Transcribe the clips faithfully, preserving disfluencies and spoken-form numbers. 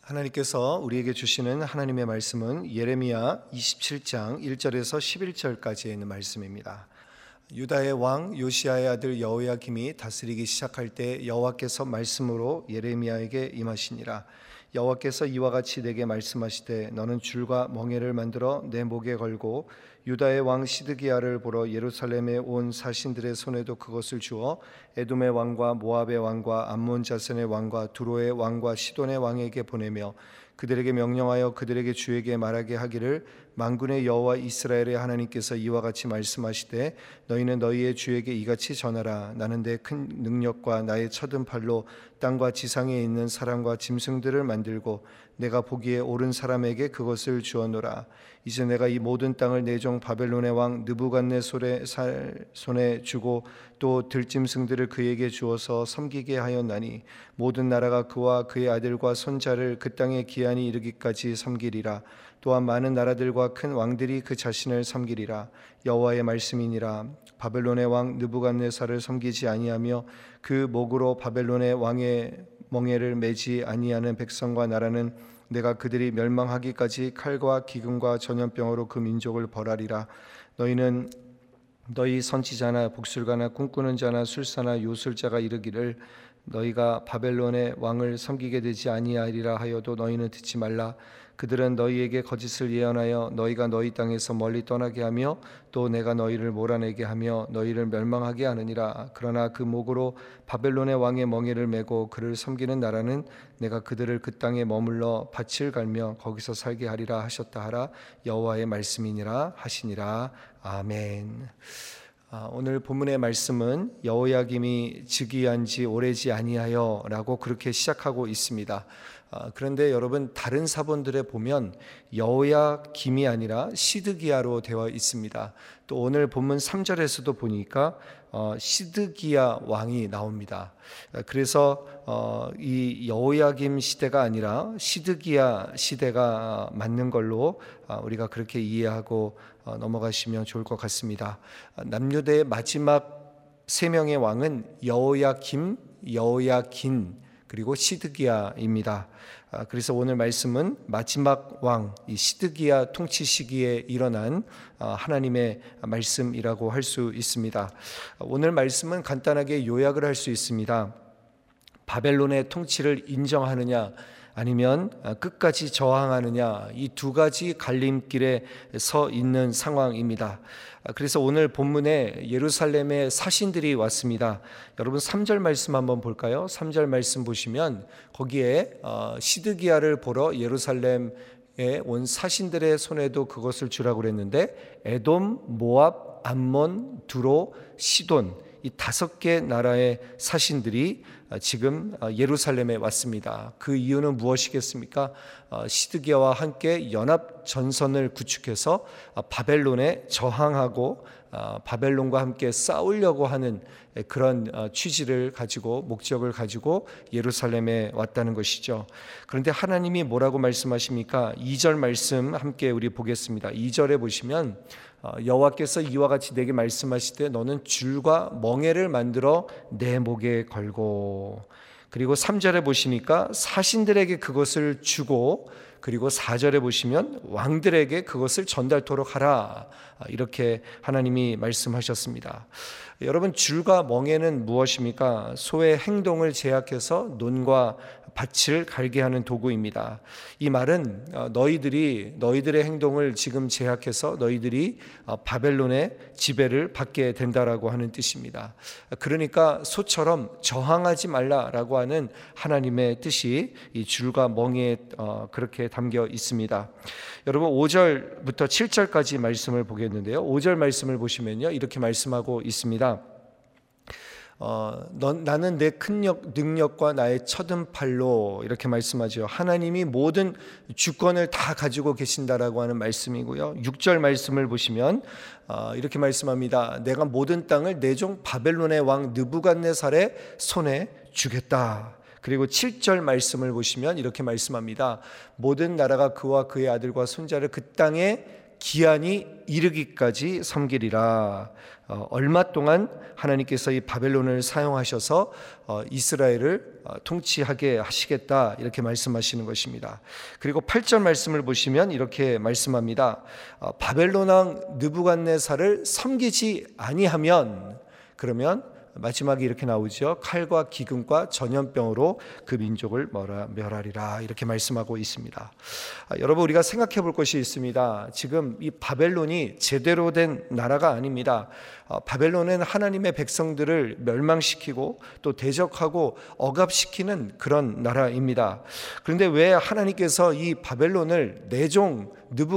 하나님께서 우리에게 주시는 하나님의 말씀은 예레미야 이십칠 장 일 절에서 십일 절까지에 있는 말씀입니다. 유다의 왕 요시야의 아들 여호야김이 다스리기 시작할 때 여호와께서 말씀으로 예레미야에게 임하시니라. 여호와께서 이와 같이 내게 말씀하시되 너는 줄과 멍에를 만들어 내 목에 걸고 유다의 왕 시드기야를 보러 예루살렘에 온 사신들의 손에도 그것을 주어 에돔의 왕과 모압의 왕과 암몬 자센의 왕과 두로의 왕과 시돈의 왕에게 보내며 그들에게 명령하여 그들에게 주에게 말하게 하기를 만군의 여호와 이스라엘의 하나님께서 이와 같이 말씀하시되 너희는 너희의 주에게 이같이 전하라. 나는 내 큰 능력과 나의 쳐든 팔로 땅과 지상에 있는 사람과 짐승들을 만들고 내가 보기에 옳은 사람에게 그것을 주었노라. 이제 내가 이 모든 땅을 내 종 바벨론의 왕 느부갓네살의 손에 주고 또 들짐승들을 그에게 주어서 섬기게 하였나니 모든 나라가 그와 그의 아들과 손자를 그 땅에 기한이 이르기까지 섬기리라. 또한 많은 나라들과 큰 왕들이 그 자신을 섬기리라. 여호와의 말씀이니라. 바벨론의 왕 느부갓네살을 섬기지 아니하며 그 목으로 바벨론의 왕의 멍에를 매지 아니하는 백성과 나라는 내가 그들이 멸망하기까지 칼과 기근과 전염병으로 그 민족을 벌하리라. 너희는 너희 선지자나 복술가나 꿈꾸는 자나 술사나 요술자가 이르기를 너희가 바벨론의 왕을 섬기게 되지 아니하리라 하여도 너희는 듣지 말라. 그들은 너희에게 거짓을 예언하여 너희가 너희 땅에서 멀리 떠나게 하며 또 내가 너희를 몰아내게 하며 너희를 멸망하게 하느니라. 그러나 그 목으로 바벨론의 왕의 멍에를 메고 그를 섬기는 나라는 내가 그들을 그 땅에 머물러 밭을 갈며 거기서 살게 하리라 하셨다 하라. 여호와의 말씀이니라 하시니라. 아멘. 아, 오늘 본문의 말씀은 여호야김이 즉위한 지 오래지 아니하여 라고 그렇게 시작하고 있습니다. 아, 그런데 여러분 다른 사본들에 보면 여호야김이 아니라 시드기야로 되어 있습니다. 또 오늘 본문 삼 절에서도 보니까 어, 시드기야 왕이 나옵니다. 그래서 어, 이 여호야김 시대가 아니라 시드기야 시대가 맞는 걸로 어, 우리가 그렇게 이해하고 어, 넘어가시면 좋을 것 같습니다. 남유대의 마지막 세 명의 왕은 여호야김, 여호야긴 그리고 시드기야입니다. 그래서 오늘 말씀은 마지막 왕 이 시드기야 통치 시기에 일어난 하나님의 말씀이라고 할 수 있습니다. 오늘 말씀은 간단하게 요약을 할 수 있습니다. 바벨론의 통치를 인정하느냐 아니면 끝까지 저항하느냐, 이 두 가지 갈림길에 서 있는 상황입니다. 그래서 오늘 본문에 예루살렘에 사신들이 왔습니다. 여러분 삼 절 말씀 한번 볼까요? 삼 절 말씀 보시면 거기에 시드기야를 보러 예루살렘에 온 사신들의 손에도 그것을 주라고 그랬는데 에돔, 모압, 암몬, 두로, 시돈 이 다섯 개 나라의 사신들이 지금 예루살렘에 왔습니다. 그 이유는 무엇이겠습니까? 시드기야와 함께 연합 전선을 구축해서 바벨론에 저항하고 바벨론과 함께 싸우려고 하는 그런 취지를 가지고 목적을 가지고 예루살렘에 왔다는 것이죠. 그런데 하나님이 뭐라고 말씀하십니까? 이 절 말씀 함께 우리 보겠습니다. 이 절에 보시면 여호와께서 이와 같이 내게 말씀하시되 너는 줄과 멍에를 만들어 내 목에 걸고, 그리고 삼 절에 보시니까 사신들에게 그것을 주고, 그리고 사 절에 보시면 왕들에게 그것을 전달토록 하라, 이렇게 하나님이 말씀하셨습니다. 여러분 줄과 멍에는 무엇입니까? 소의 행동을 제약해서 논과 밭을 갈게 하는 도구입니다. 이 말은 너희들이 너희들의 행동을 지금 제약해서 너희들이 바벨론의 지배를 받게 된다라고 하는 뜻입니다. 그러니까 소처럼 저항하지 말라라고 하는 하나님의 뜻이 이 줄과 멍에에 그렇게 담겨 있습니다. 여러분 오 절부터 칠 절까지 말씀을 보겠는데요. 오 절 말씀을 보시면요, 이렇게 말씀하고 있습니다. 어, 넌, 나는 내 큰 능력과 나의 쳐든 팔로, 이렇게 말씀하죠. 하나님이 모든 주권을 다 가지고 계신다라고 하는 말씀이고요. 육 절 말씀을 보시면 어, 이렇게 말씀합니다. 내가 모든 땅을 내 종 바벨론의 왕 느부갓네살의 손에 주겠다. 그리고 칠 절 말씀을 보시면 이렇게 말씀합니다. 모든 나라가 그와 그의 아들과 손자를 그 땅에 기한이 이르기까지 섬기리라. 어, 얼마 동안 하나님께서 이 바벨론을 사용하셔서 어, 이스라엘을 어, 통치하게 하시겠다 이렇게 말씀하시는 것입니다. 그리고 팔 절 말씀을 보시면 이렇게 말씀합니다. 어, 바벨론 왕 느부갓네살을 섬기지 아니하면, 그러면 마지막에 이렇게 나오죠. 칼과 기근과 전염병으로 그 민족을 멸하리라 이렇게 말씀하고 있습니다. 아, 여러분, 우리가 생각해 볼 것이 있습니다. 지금 이 바벨론이 제대로 된 나라가 아닙니다. 아, 바벨론은 하나님의 백성들을 멸망시키고 또 대적하고 억압시키는 그런 나라입니다. 그런데 왜 하나님께서 이 바벨론을 내 종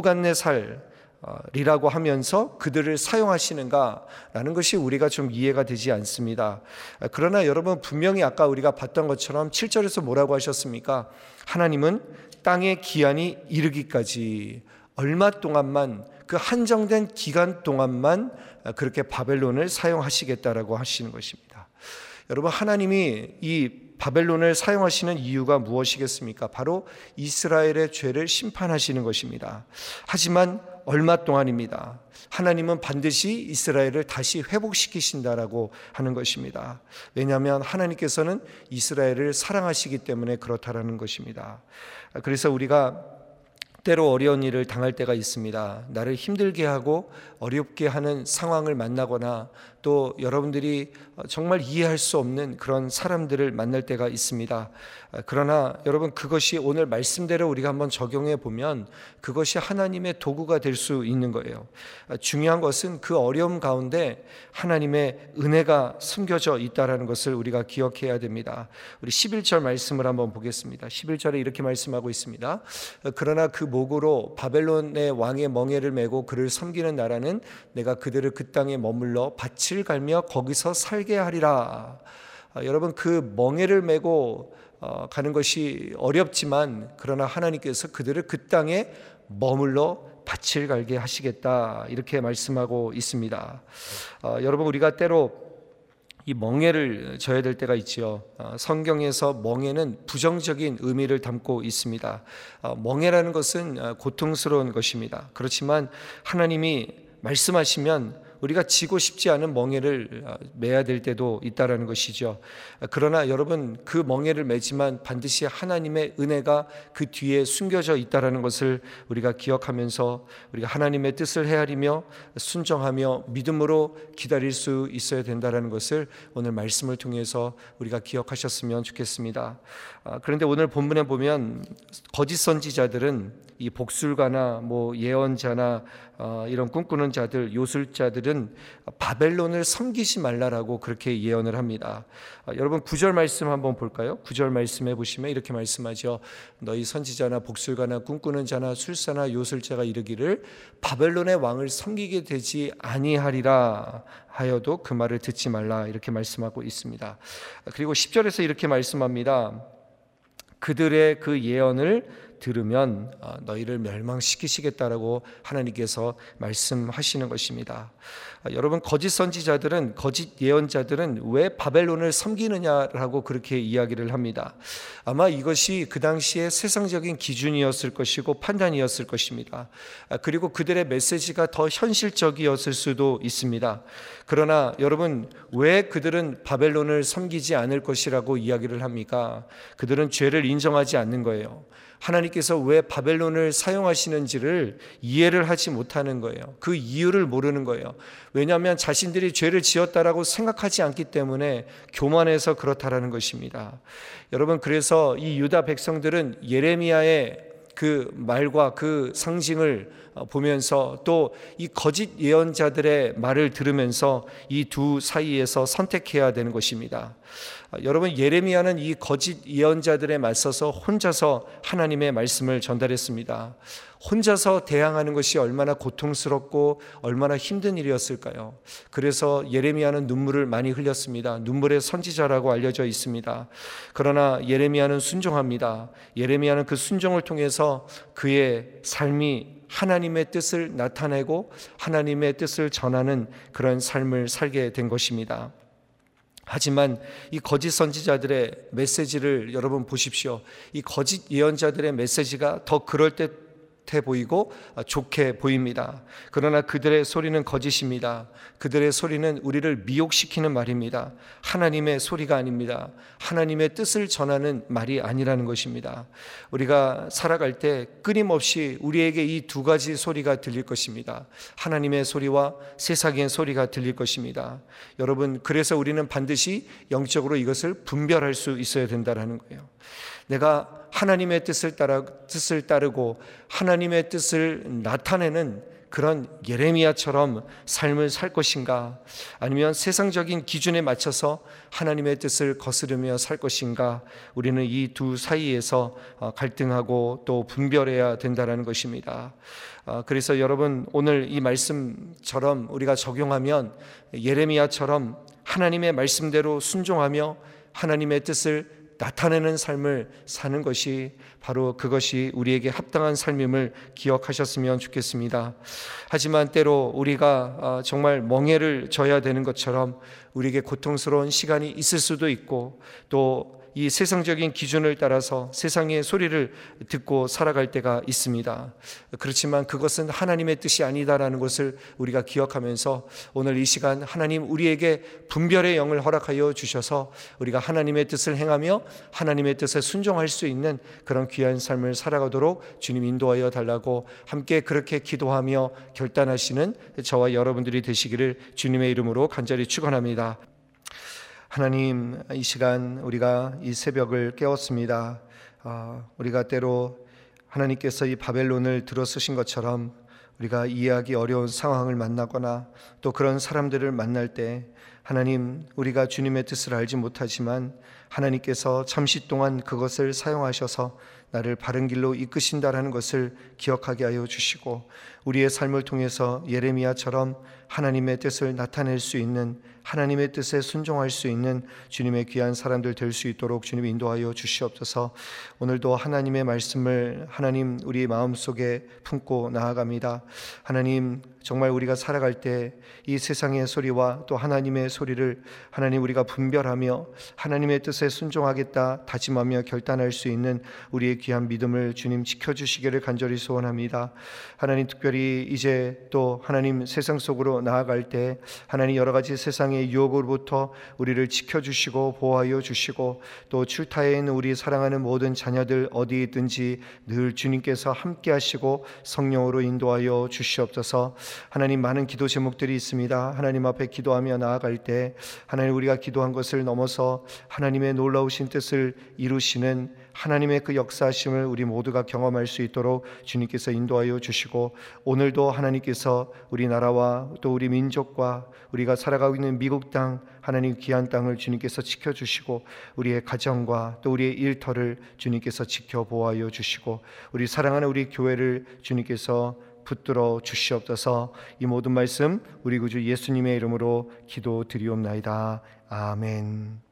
느부갓네살 리라고 하면서 그들을 사용하시는가라는 것이 우리가 좀 이해가 되지 않습니다. 그러나 여러분, 분명히 아까 우리가 봤던 것처럼 칠 절에서 뭐라고 하셨습니까? 하나님은 땅의 기한이 이르기까지 얼마 동안만, 그 한정된 기간 동안만 그렇게 바벨론을 사용하시겠다라고 하시는 것입니다. 여러분, 하나님이 이 바벨론을 사용하시는 이유가 무엇이겠습니까? 바로 이스라엘의 죄를 심판하시는 것입니다. 하지만 얼마 동안입니다. 하나님은 반드시 이스라엘을 다시 회복시키신다라고 하는 것입니다. 왜냐하면 하나님께서는 이스라엘을 사랑하시기 때문에 그렇다라는 것입니다. 그래서 우리가 때로 어려운 일을 당할 때가 있습니다. 나를 힘들게 하고 어렵게 하는 상황을 만나거나 또 여러분들이 정말 이해할 수 없는 그런 사람들을 만날 때가 있습니다. 그러나 여러분, 그것이 오늘 말씀대로 우리가 한번 적용해 보면 그것이 하나님의 도구가 될 수 있는 거예요. 중요한 것은 그 어려움 가운데 하나님의 은혜가 숨겨져 있다는 것을 우리가 기억해야 됩니다. 우리 십일 절 말씀을 한번 보겠습니다. 십일 절에 이렇게 말씀하고 있습니다. 그러나 그 목으로 바벨론의 왕의 멍에를 메고 그를 섬기는 나라는 내가 그들을 그 땅에 머물러 밭을 갈며 거기서 살게 하리라. 아, 여러분, 그 멍에를 메고 어, 가는 것이 어렵지만 그러나 하나님께서 그들을 그 땅에 머물러 밭을 갈게 하시겠다 이렇게 말씀하고 있습니다. 어, 여러분, 우리가 때로 이 멍에를 져야 될 때가 있지요. 어, 성경에서 멍에는 부정적인 의미를 담고 있습니다. 어, 멍에라는 것은 고통스러운 것입니다. 그렇지만 하나님이 말씀하시면 우리가 지고 싶지 않은 멍에를 매야 될 때도 있다라는 것이죠. 그러나 여러분, 그 멍에를 매지만 반드시 하나님의 은혜가 그 뒤에 숨겨져 있다라는 것을 우리가 기억하면서 우리가 하나님의 뜻을 헤아리며 순종하며 믿음으로 기다릴 수 있어야 된다라는 것을 오늘 말씀을 통해서 우리가 기억하셨으면 좋겠습니다. 그런데 오늘 본문에 보면 거짓 선지자들은 이 복술가나 뭐 예언자나 어, 이런 꿈꾸는 자들, 요술자들은 바벨론을 섬기지 말라라고 그렇게 예언을 합니다. 어, 여러분, 구 절 말씀 한번 볼까요? 구 절 말씀해 보시면 이렇게 말씀하죠. 너희 선지자나 복술가나 꿈꾸는 자나 술사나 요술자가 이르기를 바벨론의 왕을 섬기게 되지 아니하리라 하여도 그 말을 듣지 말라 이렇게 말씀하고 있습니다. 그리고 십 절에서 이렇게 말씀합니다. 그들의 그 예언을 들으면 너희를 멸망시키시겠다라고 하나님께서 말씀하시는 것입니다. 여러분, 거짓 선지자들은, 거짓 예언자들은 왜 바벨론을 섬기느냐라고 그렇게 이야기를 합니다. 아마 이것이 그 당시에 세상적인 기준이었을 것이고 판단이었을 것입니다. 그리고 그들의 메시지가 더 현실적이었을 수도 있습니다. 그러나 여러분, 왜 그들은 바벨론을 섬기지 않을 것이라고 이야기를 합니까? 그들은 죄를 인정하지 않는 거예요. 하나님께서 왜 바벨론을 사용하시는지를 이해를 하지 못하는 거예요. 그 이유를 모르는 거예요. 왜냐하면 자신들이 죄를 지었다라고 생각하지 않기 때문에 교만해서 그렇다라는 것입니다. 여러분, 그래서 이 유다 백성들은 예레미야의 그 말과 그 상징을 보면서 또 이 거짓 예언자들의 말을 들으면서 이 두 사이에서 선택해야 되는 것입니다. 여러분, 예레미야는 이 거짓 예언자들에 맞서서 혼자서 하나님의 말씀을 전달했습니다. 혼자서 대항하는 것이 얼마나 고통스럽고 얼마나 힘든 일이었을까요? 그래서 예레미야는 눈물을 많이 흘렸습니다. 눈물의 선지자라고 알려져 있습니다. 그러나 예레미야는 순종합니다. 예레미야는 그 순종을 통해서 그의 삶이 하나님의 뜻을 나타내고 하나님의 뜻을 전하는 그런 삶을 살게 된 것입니다. 하지만 이 거짓 선지자들의 메시지를 여러분 보십시오. 이 거짓 예언자들의 메시지가 더 그럴듯 좋대 보이고 좋게 보입니다. 그러나 그들의 소리는 거짓입니다. 그들의 소리는 우리를 미혹시키는 말입니다. 하나님의 소리가 아닙니다. 하나님의 뜻을 전하는 말이 아니라는 것입니다. 우리가 살아갈 때 끊임없이 우리에게 이 두 가지 소리가 들릴 것입니다. 하나님의 소리와 세상의 소리가 들릴 것입니다. 여러분, 그래서 우리는 반드시 영적으로 이것을 분별할 수 있어야 된다는 거예요. 내가 하나님의 뜻을 따라 뜻을 따르고 하나님의 뜻을 나타내는 그런 예레미야처럼 삶을 살 것인가, 아니면 세상적인 기준에 맞춰서 하나님의 뜻을 거스르며 살 것인가, 우리는 이 두 사이에서 갈등하고 또 분별해야 된다는 것입니다. 그래서 여러분, 오늘 이 말씀처럼 우리가 적용하면 예레미야처럼 하나님의 말씀대로 순종하며 하나님의 뜻을 나타내는 삶을 사는 것이 바로 그것이 우리에게 합당한 삶임을 기억하셨으면 좋겠습니다. 하지만 때로 우리가 정말 멍에를 져야 되는 것처럼 우리에게 고통스러운 시간이 있을 수도 있고, 또 이 세상적인 기준을 따라서 세상의 소리를 듣고 살아갈 때가 있습니다. 그렇지만 그것은 하나님의 뜻이 아니다라는 것을 우리가 기억하면서 오늘 이 시간 하나님 우리에게 분별의 영을 허락하여 주셔서 우리가 하나님의 뜻을 행하며 하나님의 뜻에 순종할 수 있는 그런 귀한 삶을 살아가도록 주님 인도하여 달라고 함께 그렇게 기도하며 결단하시는 저와 여러분들이 되시기를 주님의 이름으로 간절히 축원합니다. 하나님, 이 시간 우리가 이 새벽을 깨웠습니다. 어, 우리가 때로 하나님께서 이 바벨론을 들어쓰신 것처럼 우리가 이해하기 어려운 상황을 만나거나 또 그런 사람들을 만날 때 하나님, 우리가 주님의 뜻을 알지 못하지만 하나님께서 잠시 동안 그것을 사용하셔서 나를 바른 길로 이끄신다라는 것을 기억하게 하여 주시고, 우리의 삶을 통해서 예레미야처럼 하나님의 뜻을 나타낼 수 있는, 하나님의 뜻에 순종할 수 있는 주님의 귀한 사람들 될 수 있도록 주님 인도하여 주시옵소서. 오늘도 하나님의 말씀을 하나님 우리 마음속에 품고 나아갑니다. 하나님, 정말 우리가 살아갈 때 이 세상의 소리와 또 하나님의 소리를 하나님 우리가 분별하며 하나님의 뜻에 순종하겠다 다짐하며 결단할 수 있는 우리의 귀한 믿음을 주님 지켜주시기를 간절히 소원합니다. 하나님, 특별히 이제 또 하나님 세상 속으로 나아갈 때 하나님 여러 가지 세상의 유혹으로부터 우리를 지켜주시고 보호하여 주시고, 또 출타에 있는 우리 사랑하는 모든 자녀들 어디 있든지 늘 주님께서 함께 하시고 성령으로 인도하여 주시옵소서. 하나님, 많은 기도 제목들이 있습니다. 하나님 앞에 기도하며 나아갈 때 하나님 우리가 기도한 것을 넘어서 하나님의 놀라우신 뜻을 이루시는 하나님의 그 역사하심을 우리 모두가 경험할 수 있도록 주님께서 인도하여 주시고, 오늘도 하나님께서 우리나라와 또 우리 민족과 우리가 살아가고 있는 미국 땅, 하나님 귀한 땅을 주님께서 지켜주시고, 우리의 가정과 또 우리의 일터를 주님께서 지켜 보호하여 주시고, 우리 사랑하는 우리 교회를 주님께서 붙들어 주시옵소서. 이 모든 말씀 우리 구주 예수님의 이름으로 기도드리옵나이다. 아멘.